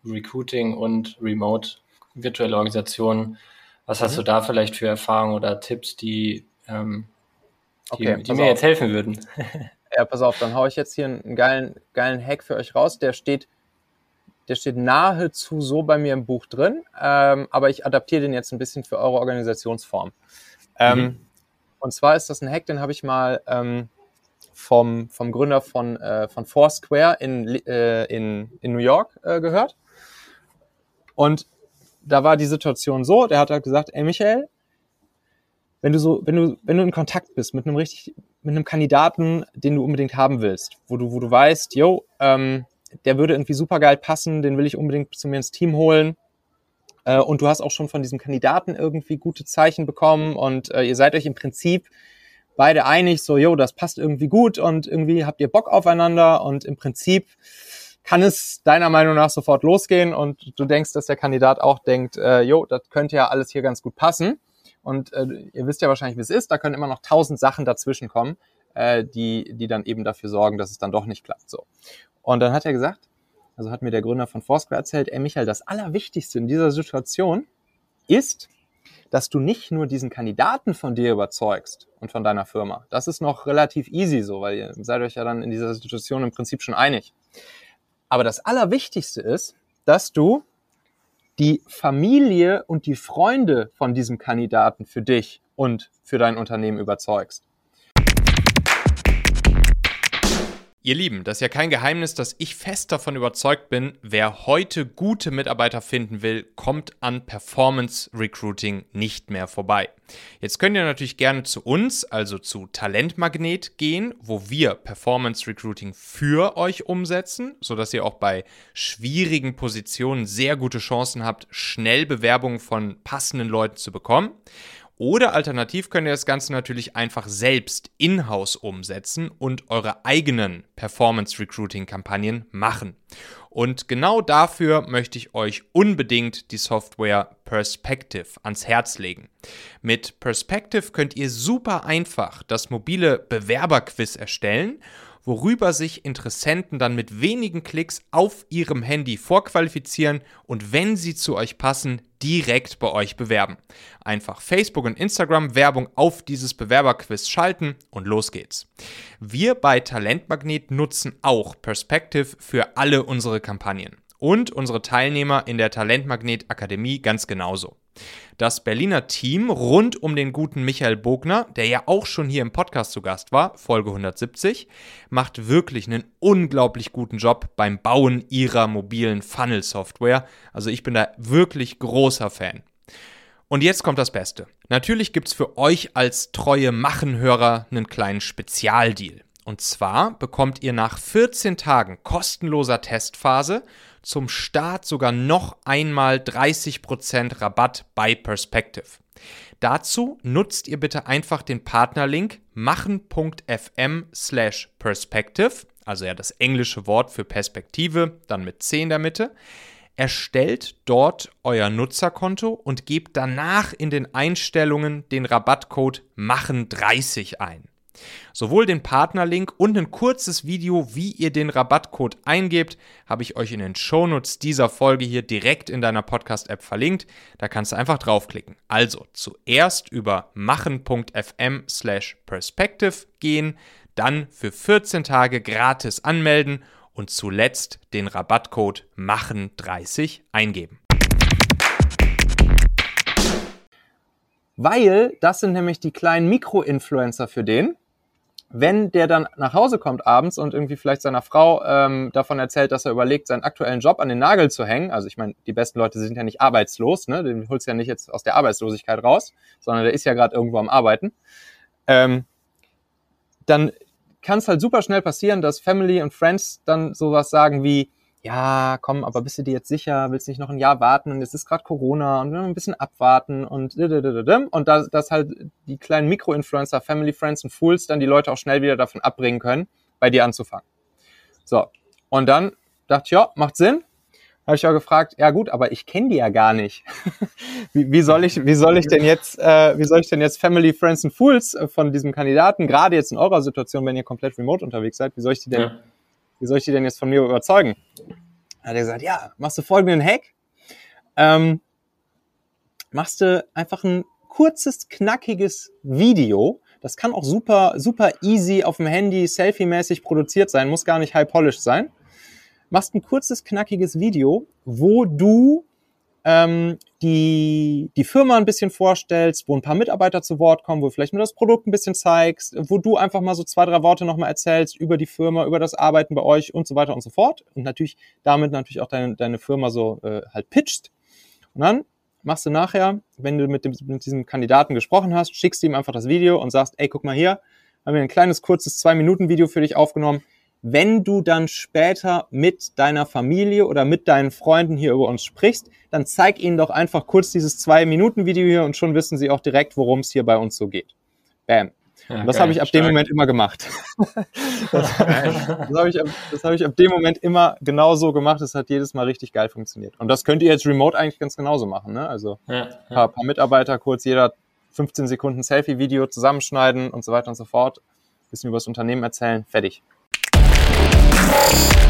Recruiting und Remote virtuelle Organisationen. Was hast du da vielleicht für Erfahrungen oder Tipps, die mir jetzt helfen würden? Ja, pass auf, dann haue ich jetzt hier einen geilen Hack für euch raus. Der steht nahezu so bei mir im Buch drin, aber ich adaptiere den jetzt ein bisschen für eure Organisationsform. Und zwar ist das ein Hack, den habe ich mal vom Gründer von Foursquare in New York gehört. Und da war die Situation so, der hat halt gesagt, ey Michael, wenn du in Kontakt bist mit einem Kandidaten, den du unbedingt haben willst, wo du weißt, der würde irgendwie super geil passen, den will ich unbedingt zu mir ins Team holen, und du hast auch schon von diesem Kandidaten irgendwie gute Zeichen bekommen und ihr seid euch im Prinzip beide einig, so, das passt irgendwie gut und irgendwie habt ihr Bock aufeinander und im Prinzip kann es deiner Meinung nach sofort losgehen und du denkst, dass der Kandidat auch denkt, das könnte ja alles hier ganz gut passen. Und ihr wisst ja wahrscheinlich, wie es ist, da können immer noch 1000 Sachen dazwischen kommen, die dann eben dafür sorgen, dass es dann doch nicht klappt. So. Und dann hat er gesagt, also hat mir der Gründer von Foursquare erzählt, ey Michael, das Allerwichtigste in dieser Situation ist, dass du nicht nur diesen Kandidaten von dir überzeugst und von deiner Firma. Das ist noch relativ easy so, weil ihr seid euch ja dann in dieser Situation im Prinzip schon einig. Aber das Allerwichtigste ist, dass du die Familie und die Freunde von diesem Kandidaten für dich und für dein Unternehmen überzeugst. Ihr Lieben, das ist ja kein Geheimnis, dass ich fest davon überzeugt bin, wer heute gute Mitarbeiter finden will, kommt an Performance Recruiting nicht mehr vorbei. Jetzt könnt ihr natürlich gerne zu uns, also zu Talentmagnet gehen, wo wir Performance Recruiting für euch umsetzen, sodass ihr auch bei schwierigen Positionen sehr gute Chancen habt, schnell Bewerbungen von passenden Leuten zu bekommen. Oder alternativ könnt ihr das Ganze natürlich einfach selbst in-house umsetzen und eure eigenen Performance-Recruiting-Kampagnen machen. Und genau dafür möchte ich euch unbedingt die Software Perspective ans Herz legen. Mit Perspective könnt ihr super einfach das mobile Bewerberquiz erstellen, worüber sich Interessenten dann mit wenigen Klicks auf ihrem Handy vorqualifizieren und wenn sie zu euch passen, direkt bei euch bewerben. Einfach Facebook und Instagram Werbung auf dieses Bewerberquiz schalten und los geht's. Wir bei Talentmagnet nutzen auch Perspective für alle unsere Kampagnen und unsere Teilnehmer in der Talentmagnet Akademie ganz genauso. Das Berliner Team rund um den guten Michael Bogner, der ja auch schon hier im Podcast zu Gast war, Folge 170, macht wirklich einen unglaublich guten Job beim Bauen ihrer mobilen Funnel-Software. Also ich bin da wirklich großer Fan. Und jetzt kommt das Beste. Natürlich gibt's für euch als treue Machenhörer einen kleinen Spezialdeal. Und zwar bekommt ihr nach 14 Tagen kostenloser Testphase zum Start sogar noch einmal 30% Rabatt bei Perspective. Dazu nutzt ihr bitte einfach den Partnerlink machen.fm/perspective, also ja das englische Wort für Perspektive, dann mit 10 in der Mitte. Erstellt dort euer Nutzerkonto und gebt danach in den Einstellungen den Rabattcode MACHEN30 ein. Sowohl den Partnerlink und ein kurzes Video, wie ihr den Rabattcode eingebt, habe ich euch in den Shownotes dieser Folge hier direkt in deiner Podcast-App verlinkt. Da kannst du einfach draufklicken. Also zuerst über machen.fm/perspective gehen, dann für 14 Tage gratis anmelden und zuletzt den Rabattcode MACHEN30 eingeben. Weil das sind nämlich die kleinen Mikro-Influencer für den. Wenn der dann nach Hause kommt abends und irgendwie vielleicht seiner Frau davon erzählt, dass er überlegt, seinen aktuellen Job an den Nagel zu hängen, also ich meine, die besten Leute sind ja nicht arbeitslos, ne? Den holst du ja nicht jetzt aus der Arbeitslosigkeit raus, sondern der ist ja gerade irgendwo am Arbeiten, dann kann es halt super schnell passieren, dass Family und Friends dann sowas sagen wie, ja, komm, aber bist du dir jetzt sicher, willst nicht noch ein Jahr warten und jetzt ist gerade Corona und wir ein bisschen abwarten und dass halt die kleinen Mikro-Influencer, Family, Friends und Fools dann die Leute auch schnell wieder davon abbringen können, bei dir anzufangen. So, und dann dachte ich, ja, macht Sinn. Habe ich auch gefragt, ja gut, aber ich kenne die ja gar nicht. wie soll ich denn jetzt Family, Friends und Fools von diesem Kandidaten, gerade jetzt in eurer Situation, wenn ihr komplett remote unterwegs seid, wie soll ich die denn jetzt von mir überzeugen? Hat er gesagt, ja, machst du folgenden Hack. Machst du einfach ein kurzes, knackiges Video. Das kann auch super, super easy auf dem Handy, selfie-mäßig produziert sein, muss gar nicht high-polished sein. Machst ein kurzes, knackiges Video, wo du die Firma ein bisschen vorstellst, wo ein paar Mitarbeiter zu Wort kommen, wo du vielleicht nur das Produkt ein bisschen zeigst, wo du einfach mal so 2-3 Worte nochmal erzählst über die Firma, über das Arbeiten bei euch und so weiter und so fort. Und damit auch deine Firma so halt pitchst. Und dann machst du nachher, wenn du mit diesem Kandidaten gesprochen hast, schickst du ihm einfach das Video und sagst, ey, guck mal hier, haben wir ein kleines, kurzes 2-Minuten-Video für dich aufgenommen. Wenn du dann später mit deiner Familie oder mit deinen Freunden hier über uns sprichst, dann zeig ihnen doch einfach kurz dieses 2-Minuten-Video hier und schon wissen sie auch direkt, worum es hier bei uns so geht. Bam. Ja, und das habe ich ab dem Moment immer gemacht. Das habe ich ab dem Moment immer genau so gemacht. Das hat jedes Mal richtig geil funktioniert. Und das könnt ihr jetzt remote eigentlich ganz genauso machen, ne? Also ein paar Mitarbeiter, kurz jeder 15 Sekunden Selfie-Video zusammenschneiden und so weiter und so fort. Bisschen über das Unternehmen erzählen, fertig.